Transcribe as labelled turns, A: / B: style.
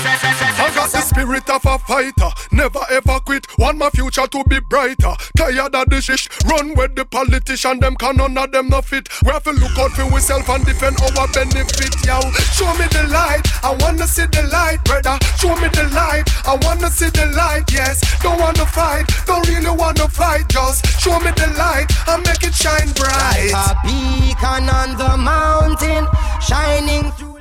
A: I got the spirit of a fighter, never ever quit. Want my future to be brighter. Tired of the shish, run with the politician. Them can none of them no fit. We have to look out for ourselves and defend our benefit, yo. Show me the light, I wanna see the light, brother. Show me the light, I wanna see the light, yes. Don't wanna fight, don't really wanna fight. Just show me the light and make it shine bright.
B: Like a beacon on the mountain, shining through.